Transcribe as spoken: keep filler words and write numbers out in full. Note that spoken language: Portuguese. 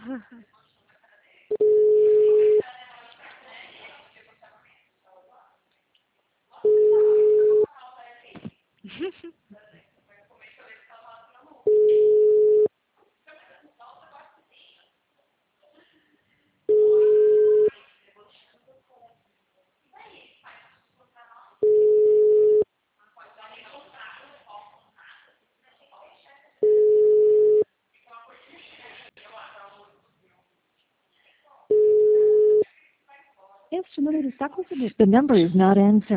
Este número está considerado. The number is not answering.